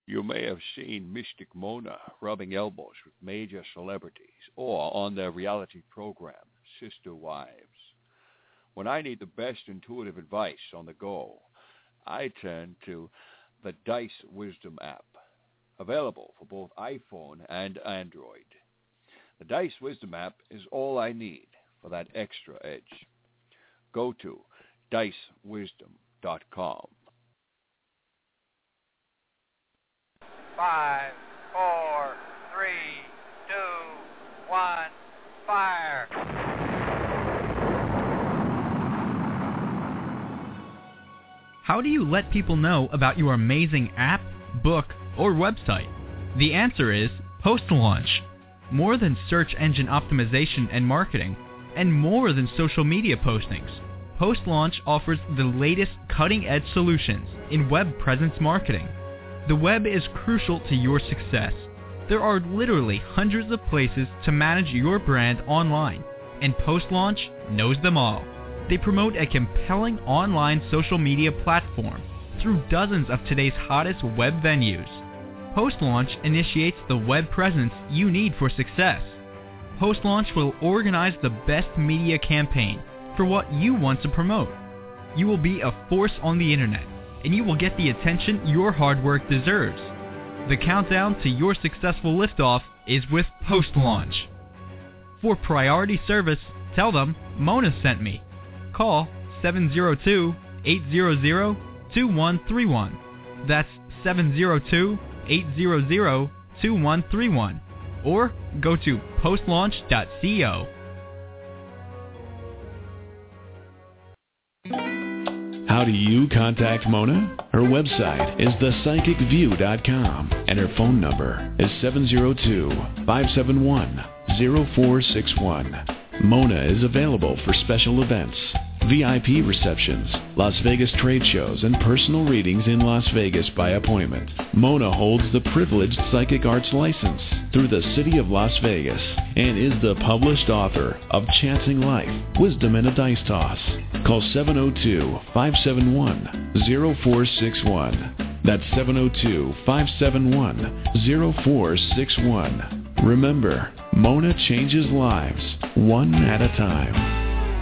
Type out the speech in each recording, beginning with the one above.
You may have seen Mystic Mona rubbing elbows with major celebrities or on their reality program, Sister Wives. When I need the best intuitive advice on the go, I turn to the Dice Wisdom app, available for both iPhone and Android. The Dice Wisdom app is all I need for that extra edge. Go to dicewisdom.com. 5, 4, 3, 2, 1, fire. How do you let people know about your amazing app, book, or website? The answer is post-launch. More than search engine optimization and marketing, and more than social media postings, post-launch offers the latest cutting-edge solutions in web presence marketing. The web is crucial to your success. There are literally hundreds of places to manage your brand online, and post-launch knows them all. They promote a compelling online social media platform through dozens of today's hottest web venues. Post-launch initiates the web presence you need for success. Post-launch will organize the best media campaign for what you want to promote. You will be a force on the internet, and you will get the attention your hard work deserves. The countdown to your successful liftoff is with post-launch. For priority service, tell them Mona sent me. Call 702-800-2131. That's 702-800-2131. Or go to postlaunch.co. How do you contact Mona? Her website is thepsychicview.com, and her phone number is 702-571-0461. Mona is available for special events, VIP receptions, Las Vegas trade shows, and personal readings in Las Vegas by appointment. Mona holds the privileged psychic arts license through the City of Las Vegas and is the published author of Chancing Life, Wisdom and a Dice Toss. Call 702-571-0461. That's 702-571-0461. Remember, Mona changes lives, one at a time.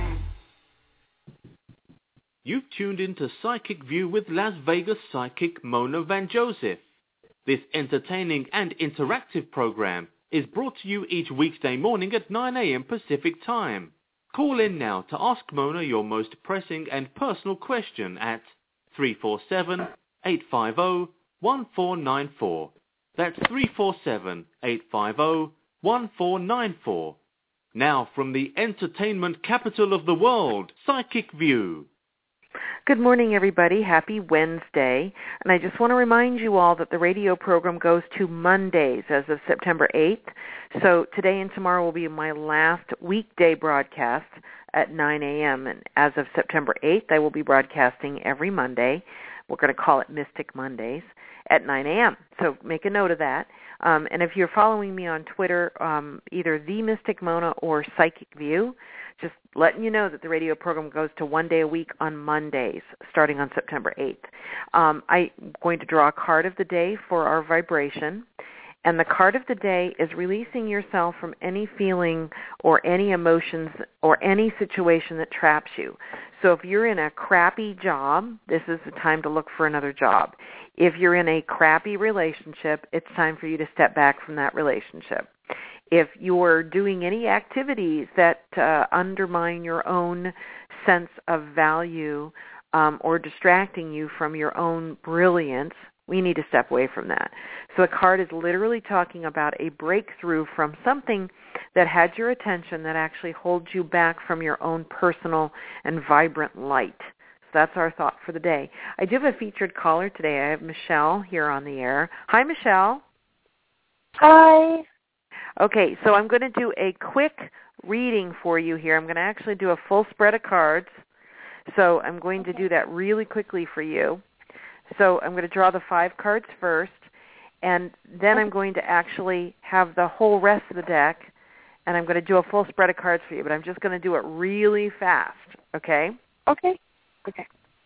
You've tuned into Psychic View with Las Vegas psychic Mona Van Joseph. This entertaining and interactive program is brought to you each weekday morning at 9 a.m. Pacific Time. Call in now to ask Mona your most pressing and personal question at 347-850-1494. That's 347-850-1494. Now from the entertainment capital of the world, Psychic View. Good morning, everybody. Happy Wednesday. And I just want to remind you all that the radio program goes to Mondays as of September 8th. So today and tomorrow will be my last weekday broadcast at 9 a.m. And as of September 8th, I will be broadcasting every Monday. We're going to call it Mystic Mondays at 9 a.m. So make a note of that. And if you're following me on Twitter, either The Mystic Mona or Psychic View, just letting you know that the radio program goes to one day a week on Mondays, starting on September 8th. I'm going to draw a card of the day for our vibration. And the card of the day is releasing yourself from any feeling or any emotions or any situation that traps you. So if you're in a crappy job, this is the time to look for another job. If you're in a crappy relationship, it's time for you to step back from that relationship. If you're doing any activities that undermine your own sense of value or distracting you from your own brilliance, we need to step away from that. So the card is literally talking about a breakthrough from something that had your attention that actually holds you back from your own personal and vibrant light. So that's our thought for the day. I do have a featured caller today. I have Michelle here on the air. Hi, Michelle. Hi. Okay, so I'm going to do a quick reading for you here. I'm going to actually do a full spread of cards. So I'm going to do that really quickly for you. So I'm going to draw the 5 cards first, and then I'm going to actually have the whole rest of the deck, and I'm going to do a full spread of cards for you, but I'm just going to do it really fast, okay? Okay. Okay.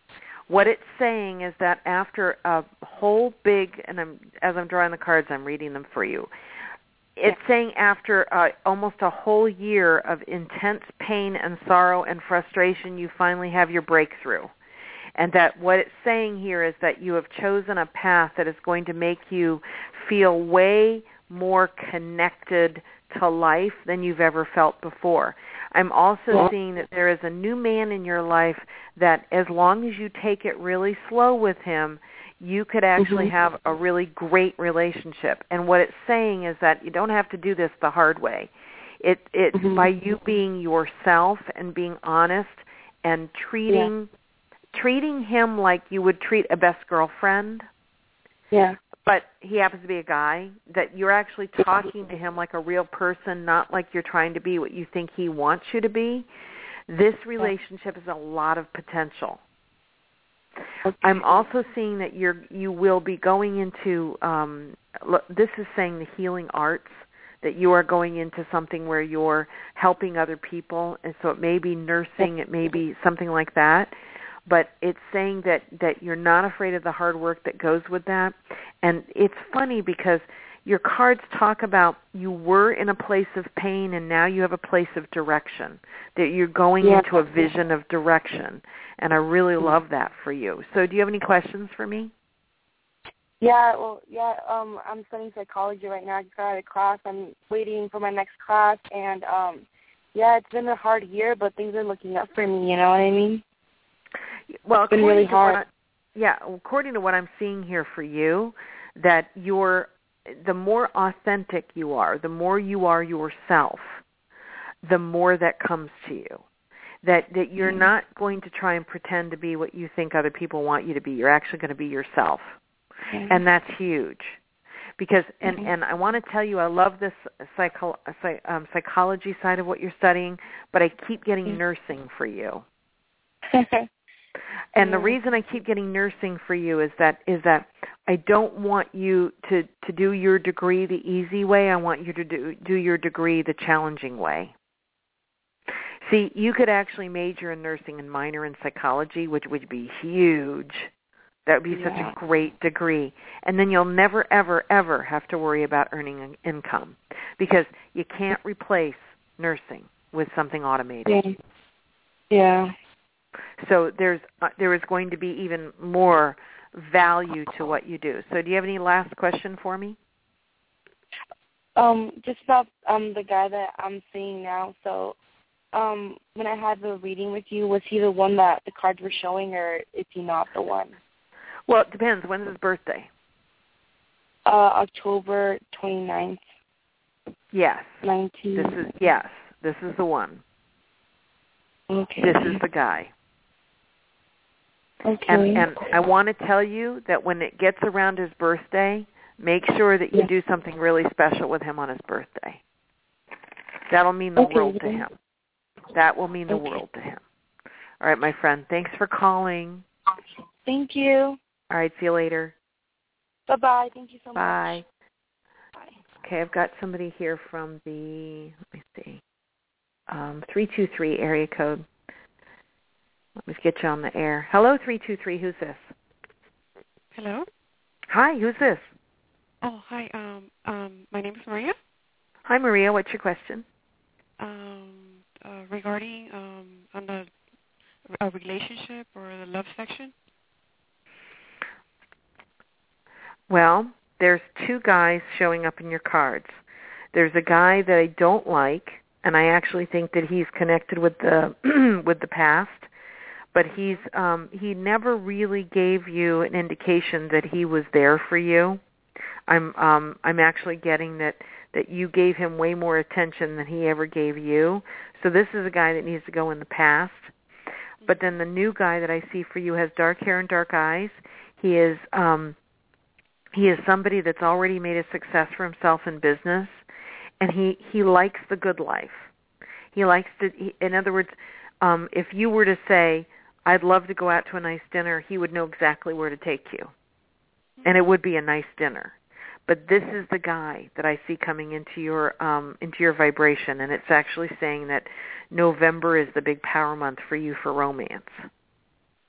What it's saying is that after a whole big, and as I'm drawing the cards, I'm reading them for you. It's saying after almost a whole year of intense pain and sorrow and frustration, you finally have your breakthrough. And that what it's saying here is that you have chosen a path that is going to make you feel way more connected to life than you've ever felt before. I'm also seeing that there is a new man in your life that as long as you take it really slow with him, you could actually have a really great relationship. And what it's saying is that you don't have to do this the hard way. It's by you being yourself and being honest and treating him like you would treat a best girlfriend. Yeah. But he happens to be a guy, that you're actually talking to him like a real person, not like you're trying to be what you think he wants you to be. This relationship has a lot of potential. Okay. I'm also seeing that you will be going into, this is saying the healing arts, that you are going into something where you're helping other people, and so it may be nursing, it may be something like that. But it's saying that you're not afraid of the hard work that goes with that. And it's funny because your cards talk about you were in a place of pain and now you have a place of direction, that you're going into a vision of direction. And I really love that for you. So do you have any questions for me? I'm studying psychology right now. I just got out of class. I'm waiting for my next class. And, it's been a hard year, but things are looking up for me, you know what I mean? Well, it's been really hard. According to what I'm seeing here for you, that the more authentic you are, the more you are yourself, the more that comes to you. That you're not going to try and pretend to be what you think other people want you to be. You're actually going to be yourself. And that's huge. Because, and I want to tell you, I love this psychology side of what you're studying, but I keep getting nursing for you. And the reason I keep getting nursing for you is that I don't want you to do your degree the easy way. I want you to do your degree the challenging way. See, you could actually major in nursing and minor in psychology, which would be huge. That would be such a great degree. And then you'll never, ever, ever have to worry about earning an income because you can't replace nursing with something automated. Yeah. So there is going to be even more value to what you do. So do you have any last question for me? Just about the guy that I'm seeing now. So when I had the reading with you, was he the one that the cards were showing, or is he not the one? Well, it depends. When's his birthday? October 29th. Yes. 19. This is the one. Okay. This is the guy. Okay. And I want to tell you that when it gets around his birthday, make sure that you do something really special with him on his birthday. That'll mean the world to him. That will mean the world to him. All right, my friend. Thanks for calling. Thank you. All right, see you later. Bye-bye. Thank you so much. Bye. Bye. Okay, I've got somebody here from the, 323 area code. Let me get you on the air. Hello, 323. Who's this? Hello. Hi, who's this? Oh, hi. My name is Maria. Hi, Maria. What's your question? Regarding on a relationship or the love section. Well, there's two guys showing up in your cards. There's a guy that I don't like, and I actually think that he's connected with the with the past. But he never really gave you an indication that he was there for you. I'm actually getting that you gave him way more attention than he ever gave you. So this is a guy that needs to go in the past. But then the new guy that I see for you has dark hair and dark eyes. He is somebody that's already made a success for himself in business, and he likes the good life. He likes to. In other words, if you were to say, I'd love to go out to a nice dinner, he would know exactly where to take you. And it would be a nice dinner. But this is the guy that I see coming into your vibration, and it's actually saying that November is the big power month for you for romance.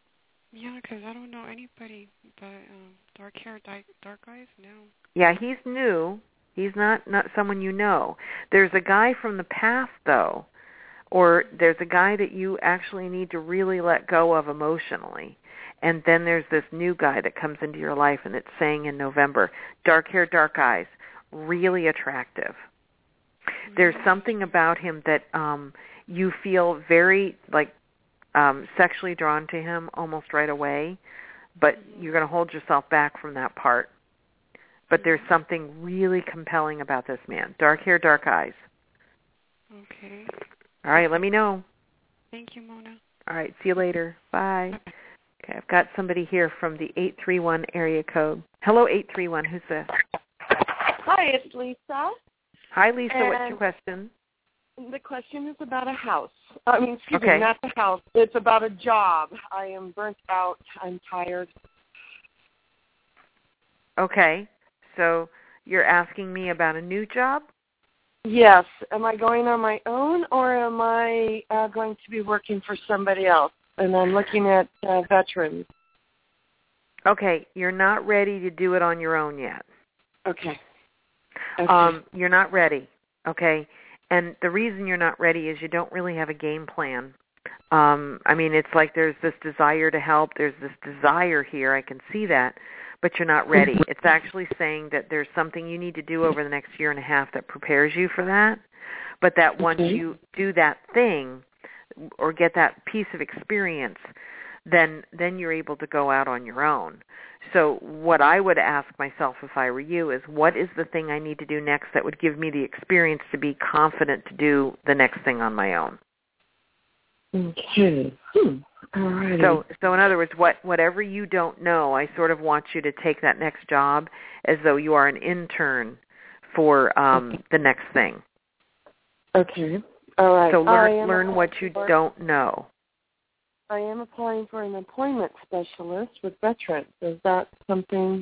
Yeah, because I don't know anybody, but dark hair, dark eyes, no. Yeah, he's new. He's not someone you know. There's a guy from the past, though, or there's a guy that you actually need to really let go of emotionally. And then there's this new guy that comes into your life, and it's saying in November, dark hair, dark eyes, really attractive. Mm-hmm. There's something about him that you feel very, sexually drawn to him almost right away, but you're going to hold yourself back from that part. But there's something really compelling about this man. Dark hair, dark eyes. Okay. All right, let me know. Thank you, Mona. All right, see you later. Bye. Bye. Okay, I've got somebody here from the 831 area code. Hello, 831. Who's this? Hi, it's Lisa. Hi, Lisa. What's your question? The question is about a house. Excuse me, not the house. It's about a job. I am burnt out. I'm tired. Okay. So you're asking me about a new job? Yes. Am I going on my own, or am I going to be working for somebody else? And I'm looking at veterans. Okay. You're not ready to do it on your own yet. Okay. You're not ready. Okay. And the reason you're not ready is you don't really have a game plan. It's like there's this desire to help. There's this desire here. I can see that. But you're not ready. It's actually saying that there's something you need to do over the next year and a half that prepares you for that. But that once you do that thing or get that piece of experience, then you're able to go out on your own. So what I would ask myself if I were you is, what is the thing I need to do next that would give me the experience to be confident to do the next thing on my own? Okay. All right. So in other words, whatever you don't know, I sort of want you to take that next job as though you are an intern for the next thing. Okay. All right. So learn what you don't know. I am applying for an employment specialist with veterans. Is that something?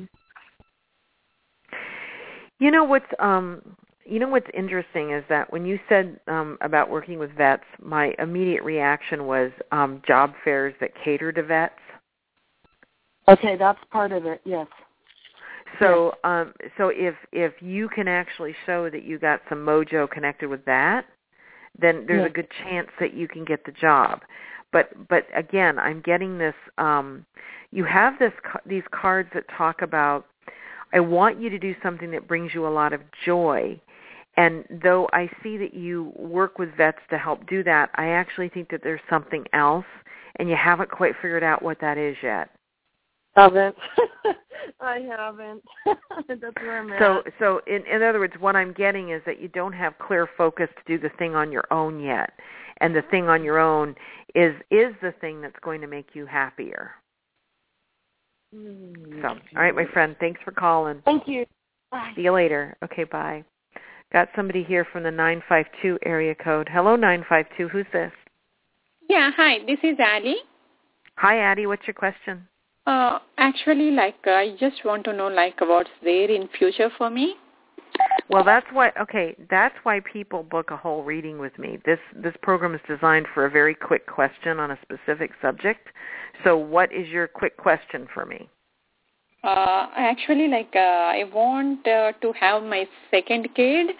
You know what's interesting is that when you said about working with vets, my immediate reaction was job fairs that cater to vets. Okay, that's part of it. Yes. So, so if you can actually show that you got some mojo connected with that, then there's a good chance that you can get the job. But again, I'm getting this. You have these cards that talk about, I want you to do something that brings you a lot of joy. And though I see that you work with vets to help do that, I actually think that there's something else, and you haven't quite figured out what that is yet. Haven't. I haven't. That's where I'm at. So in other words, what I'm getting is that you don't have clear focus to do the thing on your own yet. And the thing on your own is the thing that's going to make you happier. So, all right, my friend, thanks for calling. Thank you. Bye. See you later. Okay, bye. Got somebody here from the 952 area code. Hello, 952. Who's this? Yeah, hi. This is Addie. Hi, Addie. What's your question? Actually, I just want to know, what's there in future for me. Well, that's why people book a whole reading with me. This program is designed for a very quick question on a specific subject. So what is your quick question for me? Actually, I want to have my second kid.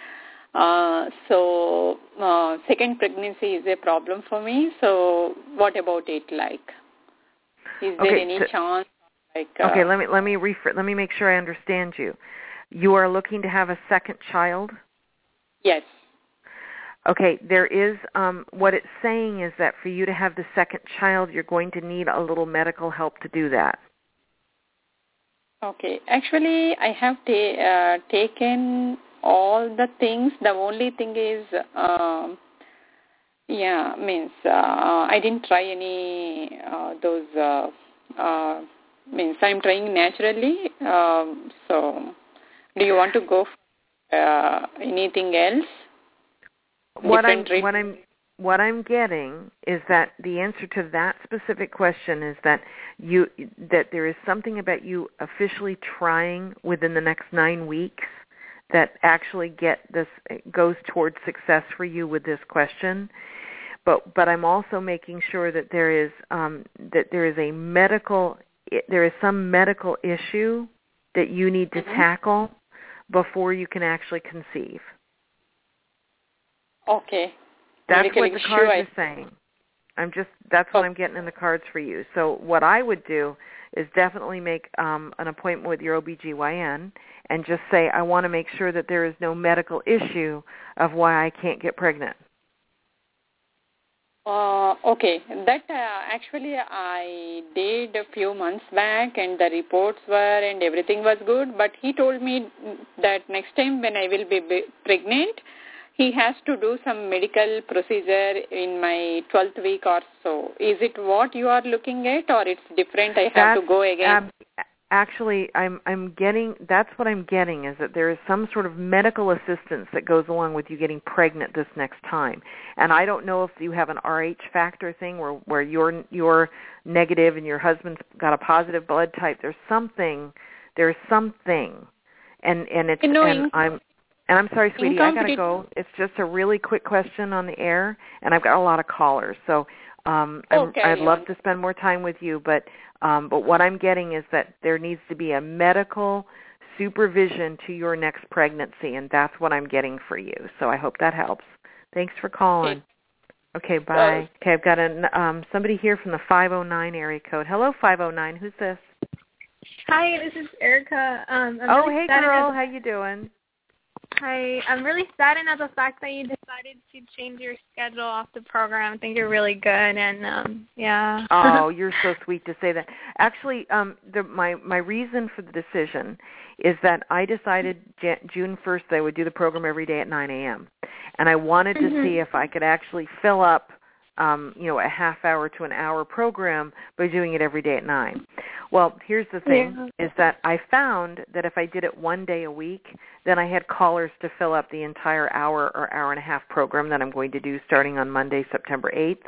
Second pregnancy is a problem for me. So what about it Is there any chance? Okay, let me make sure I understand you. You are looking to have a second child? Yes. Okay, there is, what it's saying is that for you to have the second child, you're going to need a little medical help to do that. Okay. Actually, I have taken all the things. The only thing is, I didn't try any I'm trying naturally. So, do you want to go for anything else? What I'm getting is that the answer to that specific question is that there is something about you officially trying within the next 9 weeks that actually goes towards success for you with this question. but I'm also making sure that there is some medical issue that you need to tackle before you can actually conceive. Okay. That's medical what the cards are saying. That's what I'm getting in the cards for you. So what I would do is definitely make an appointment with your OBGYN and just say, I want to make sure that there is no medical issue of why I can't get pregnant. Okay. That actually I did a few months back, and the reports were and everything was good, but he told me that next time when I will be pregnant, he has to do some medical procedure in my 12th week or so. Is it what you are looking at, or it's different? I have to go again? Actually, I'm getting, that's what I'm getting, is that there is some sort of medical assistance that goes along with you getting pregnant this next time. And I don't know if you have an RH factor thing where you're negative and your husband's got a positive blood type. There's something, and it's, and I'm sorry, sweetie, I gotta go. It's just a really quick question on the air, and I've got a lot of callers, so I'd love to spend more time with you, but what I'm getting is that there needs to be a medical supervision to your next pregnancy, and that's what I'm getting for you. So I hope that helps. Thanks for calling. Okay, bye. Okay, I've got somebody here from the 509 area code. Hello, 509. Who's this? Hi, this is Erica. Hey, girl. How you doing? Hi. I'm really saddened at the fact that you decided to change your schedule off the program. I think you're really good, and yeah. Oh, you're so sweet to say that. Actually, my reason for the decision is that I decided June 1st that I would do the program every day at 9 a.m. And I wanted to see if I could actually fill up a half hour to an hour program by doing it every day at 9. Well, here's the thing, is that I found that if I did it one day a week, then I had callers to fill up the entire hour or hour and a half program that I'm going to do starting on Monday, September 8th.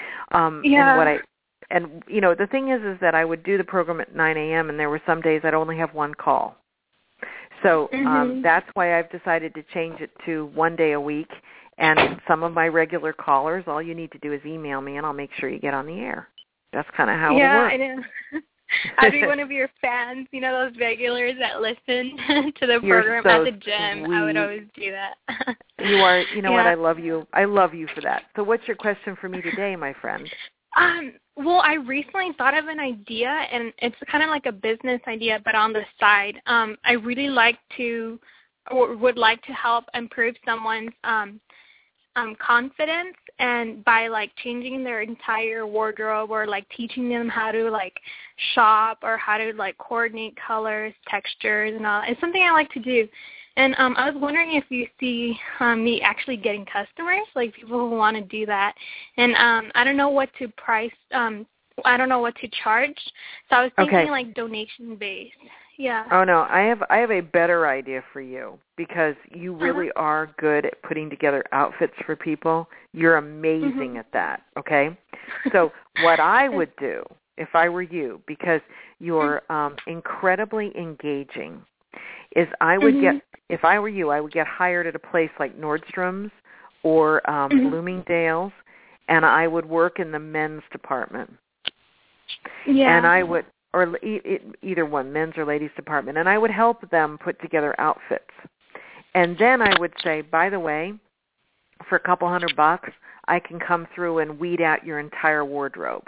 And the thing is that I would do the program at 9 a.m. and there were some days I'd only have one call. So that's why I've decided to change it to one day a week. And some of my regular callers, all you need to do is email me, and I'll make sure you get on the air. That's kind of how it works. Yeah, I know. I'd be one of your fans, those regulars that listen to the program at the gym. Sweet. I would always do that. You are, what, I love you. I love you for that. So what's your question for me today, my friend? Well, I recently thought of an idea, and it's kind of like a business idea, but on the side. I really would like to help improve someone's confidence, and by changing their entire wardrobe, or teaching them how to shop, or how to coordinate colors, textures, and all. It's something I like to do. And I was wondering if you see me actually getting customers, people who want to do that. And I don't know what to price. I don't know what to charge. So I was thinking donation based. Yeah. Oh no, I have a better idea for you, because you really are good at putting together outfits for people. You're amazing at that, okay? So what I would do if I were you, because you're incredibly engaging, is I would if I were you, I would get hired at a place like Nordstrom's or Bloomingdale's, and I would work in the men's department. Yeah. And I would, or either one, men's or ladies department, and I would help them put together outfits. And then I would say, by the way, for a couple $100, I can come through and weed out your entire wardrobe.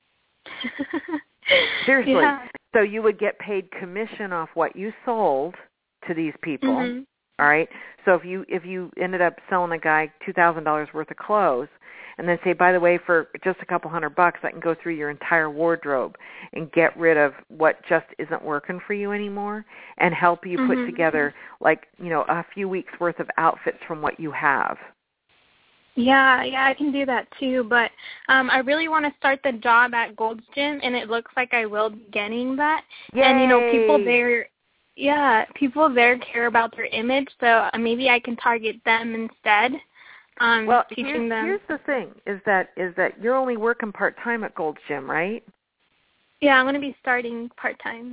Seriously. Yeah. So you would get paid commission off what you sold to these people. All right. So if you ended up selling a guy $2,000 worth of clothes, and then say, by the way, for just a couple $100, I can go through your entire wardrobe and get rid of what just isn't working for you anymore, and help you put together a few weeks worth of outfits from what you have. Yeah, I can do that too. But I really want to start the job at Gold's Gym, and it looks like I will be getting that. Yay! And people there care about their image, so maybe I can target them instead. Well, here's the thing, is that you're only working part-time at Gold's Gym, right? Yeah, I'm going to be starting part-time, yeah.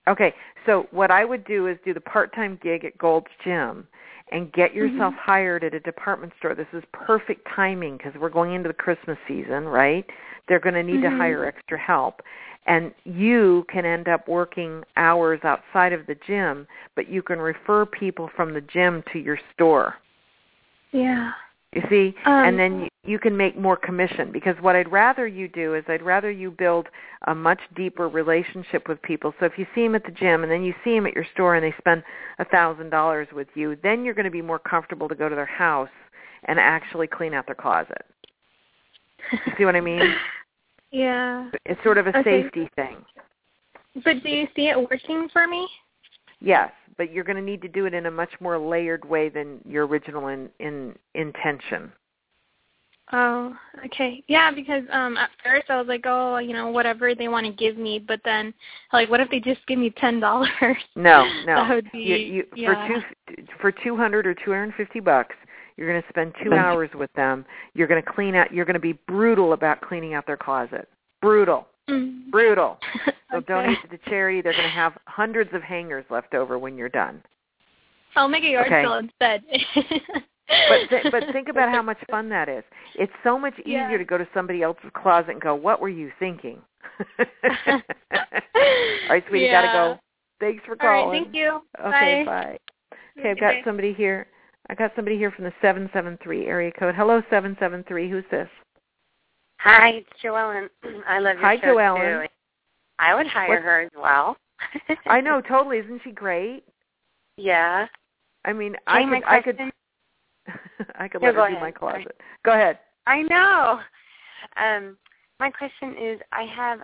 Okay, so what I would do is do the part-time gig at Gold's Gym and get yourself hired at a department store. This is perfect timing because we're going into the Christmas season, right? They're going to need to hire extra help. And you can end up working hours outside of the gym, but you can refer people from the gym to your store. Yeah. You see? And then you can make more commission, because what I'd rather you do is I'd rather you build a much deeper relationship with people. So if you see them at the gym and then you see them at your store and they spend $1,000 with you, then you're going to be more comfortable to go to their house and actually clean out their closet. You see what I mean? Yeah. It's sort of a safety thing. But do you see it working for me? Yes, but you're going to need to do it in a much more layered way than your original intention. Oh, okay. Yeah, because at first I was like, oh, whatever they want to give me, but then, like, what if they just give me $10? No. That would be, for $200 or $250, you're going to spend 2 hours with them. You're going to clean out. You're going to be brutal about cleaning out their closet. Brutal. Brutal. So donate to the charity. They're going to have hundreds of hangers left over when you're done. I'll make a yard sale instead. But think about how much fun that is. It's so much easier to go to somebody else's closet and go, what were you thinking? All right, sweetie, got to go. Thanks for calling. All right, thank you. Okay, bye. Okay, I've got somebody here. I got somebody here from the 773 area code. Hello, 773. Who's this? Hi, it's Joellen. I love your show, Joellen. too. I would hire her as well. I know, totally. Isn't she great? Yeah. I mean, I could let her do my closet. Sorry. Go ahead. I know. My question is, I have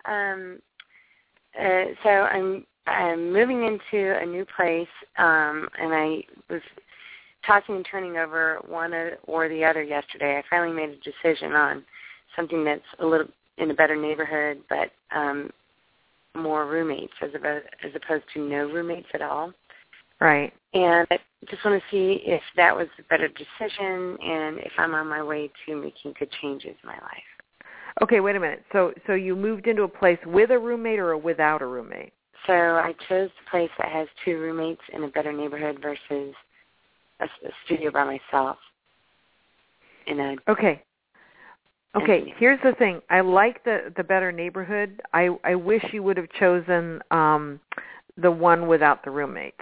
so I'm moving into a new place, and I was tossing and turning over one or the other yesterday. I finally made a decision on something that's a little in a better neighborhood, but more roommates as opposed to no roommates at all. Right. And I just want to see if that was a better decision and if I'm on my way to making good changes in my life. Okay, wait a minute. So you moved into a place with a roommate or without a roommate? So I chose the place that has 2 roommates in a better neighborhood versus a studio by myself. Okay, here's the thing. I like the better neighborhood. I wish you would have chosen the one without the roommates.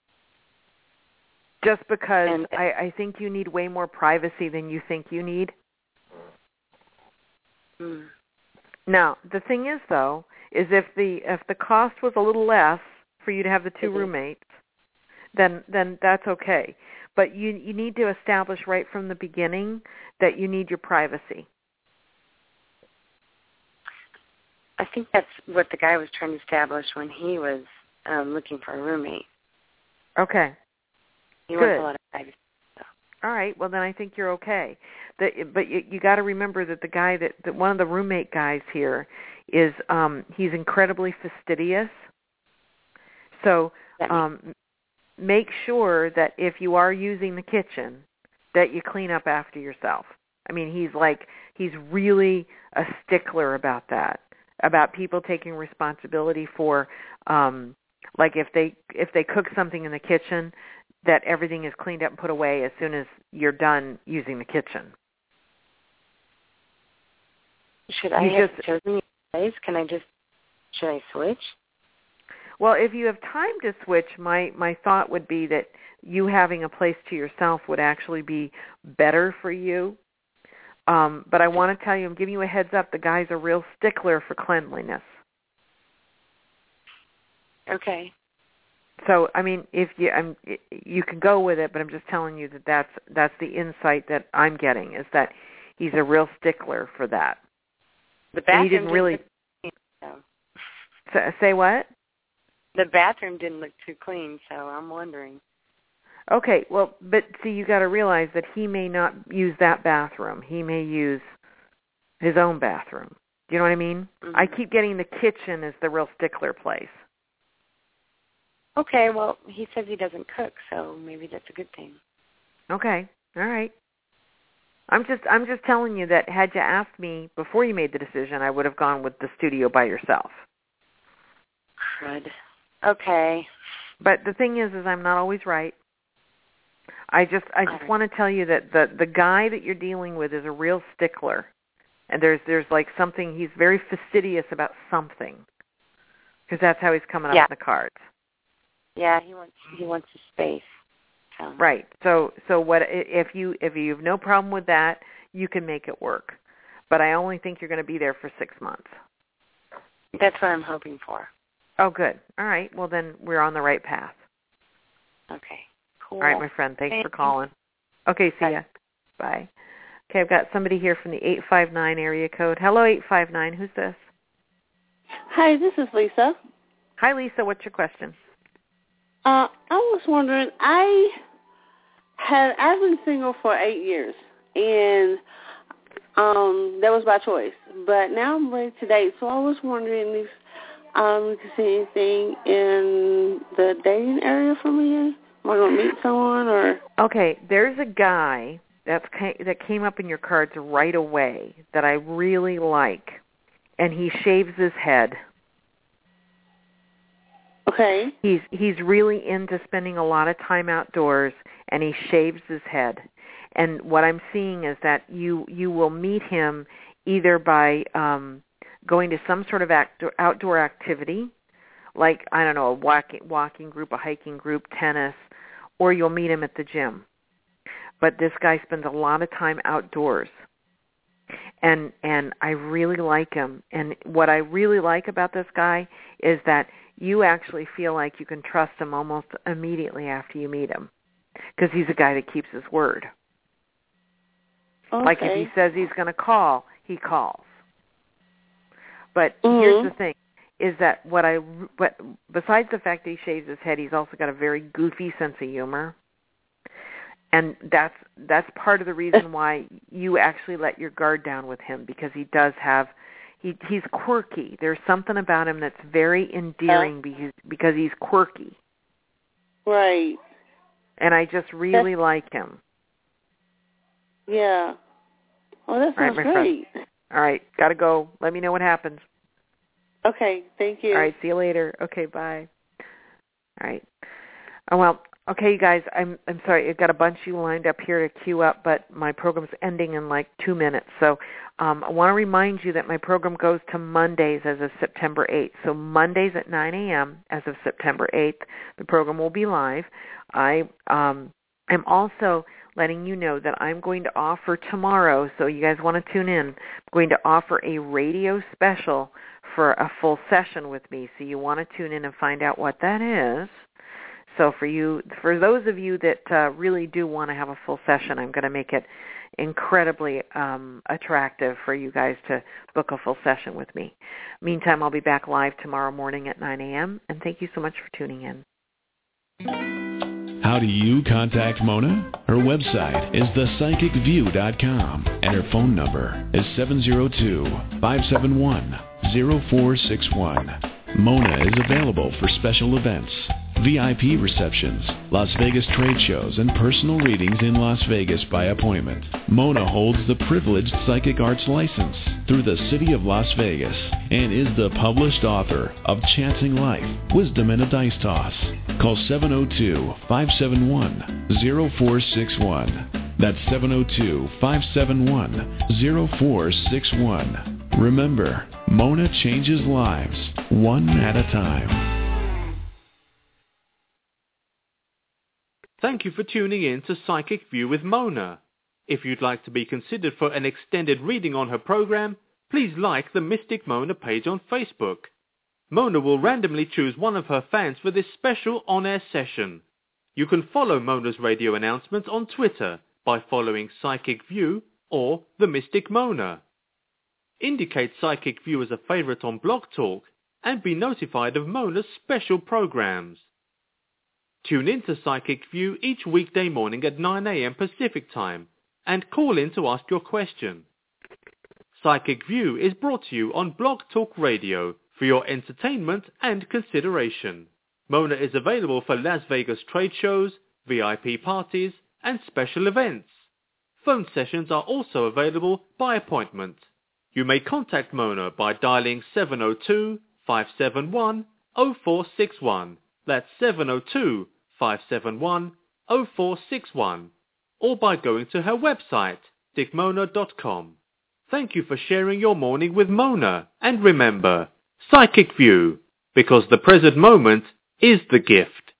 Just because I think you need way more privacy than you think you need. Now, the thing is, though, is if the cost was a little less for you to have the 2 roommates, then that's okay. But you need to establish right from the beginning that you need your privacy. I think that's what the guy was trying to establish when he was looking for a roommate. Okay. He wants a lot of privacy. So. All right. Well, then I think you're okay. But you got to remember that the guy that one of the roommate guys here is he's incredibly fastidious. So make sure that if you are using the kitchen, that you clean up after yourself. I mean, he's really a stickler about that, about people taking responsibility for, like if they cook something in the kitchen, that everything is cleaned up and put away as soon as you're done using the kitchen. Should I have chosen the place? Should I switch? Well, if you have time to switch, my thought would be that you having a place to yourself would actually be better for you. But I want to tell you, I'm giving you a heads up, the guy's a real stickler for cleanliness. Okay. So, I mean, if you can go with it, but I'm just telling you that that's the insight that I'm getting, is that he's a real stickler for that. The bathroom didn't really say what? The bathroom didn't look too clean, so I'm wondering. Okay, well, but see, you got to realize that he may not use that bathroom. He may use his own bathroom. Do you know what I mean? Mm-hmm. I keep getting the kitchen as the real stickler place. Okay, well, he says he doesn't cook, so maybe that's a good thing. Okay, all right. I'm just telling you that had you asked me before you made the decision, I would have gone with the studio by yourself. Crud. Okay. But the thing is I'm not always right. I just want to tell you that the guy that you're dealing with is a real stickler. And there's like something, he's very fastidious about something. Because that's how he's coming up in the cards. Yeah, he wants his space. Right. So what if you have no problem with that, you can make it work. But I only think you're going to be there for 6 months. That's what I'm hoping for. Oh, good. All right. Well, then we're on the right path. Okay. Cool. All right, my friend. Thanks for calling. Okay, see ya. Bye. Okay, I've got somebody here from the 859 area code. Hello, 859. Who's this? Hi, this is Lisa. Hi, Lisa. What's your question? I was wondering, I've been single for 8 years, and that was by choice. But now I'm ready to date, so I was wondering if you could see anything in the dating area for me. Am I going to meet someone, or? Okay, there's a guy that came up in your cards right away that I really like, and he shaves his head. Okay. He's really into spending a lot of time outdoors, and he shaves his head. And what I'm seeing is that you will meet him either by going to some sort of outdoor activity, like, I don't know, a walking group, a hiking group, tennis, or you'll meet him at the gym. But this guy spends a lot of time outdoors. And I really like him. And what I really like about this guy is that you actually feel like you can trust him almost immediately after you meet him, because he's a guy that keeps his word. Okay. Like if he says he's going to call, he calls. But here's the thing, is that but besides the fact that he shaves his head, he's also got a very goofy sense of humor. And that's part of the reason why you actually let your guard down with him, because he does have, he's quirky. There's something about him that's very endearing because he's quirky. Right. And I just really like him. Yeah. Oh, that sounds great. Friend. All right, got to go. Let me know what happens. Okay, thank you. All right, see you later. Okay, bye. All right. Oh, well, okay, you guys, I'm sorry. I've got a bunch of you lined up here to queue up, but my program's ending in like 2 minutes. So I want to remind you that my program goes to Mondays as of September 8th. So Mondays at 9 a.m. as of September 8th, the program will be live. I am also letting you know that I'm going to offer tomorrow, so you guys want to tune in, I'm going to offer a radio special for a full session with me. So you want to tune in and find out what that is. So for those of you that really do want to have a full session, I'm going to make it incredibly attractive for you guys to book a full session with me. Meantime, I'll be back live tomorrow morning at 9 a.m., and thank you so much for tuning in. How do you contact Mona? Her website is thepsychicview.com, and her phone number is 702-571-0461. Mona is available for special events, VIP receptions, Las Vegas trade shows, and personal readings in Las Vegas by appointment. Mona holds the privileged psychic arts license through the City of Las Vegas and is the published author of Chancing Life, Wisdom and a Dice Toss. Call 702-571-0461. That's 702-571-0461. Remember, Mona changes lives, one at a time. Thank you for tuning in to Psychic View with Mona. If you'd like to be considered for an extended reading on her program, please like the Mystic Mona page on Facebook. Mona will randomly choose one of her fans for this special on-air session. You can follow Mona's radio announcements on Twitter by following Psychic View or The Mystic Mona. Indicate Psychic View as a favorite on Blog Talk and be notified of Mona's special programs. Tune in to Psychic View each weekday morning at 9 a.m. Pacific Time and call in to ask your question. Psychic View is brought to you on Blog Talk Radio for your entertainment and consideration. Mona is available for Las Vegas trade shows, VIP parties, and special events. Phone sessions are also available by appointment. You may contact Mona by dialing 702-571-0461 0461. That's 702-571-0461. Or by going to her website, dickmona.com. Thank you for sharing your morning with Mona. And remember, Psychic View, because the present moment is the gift.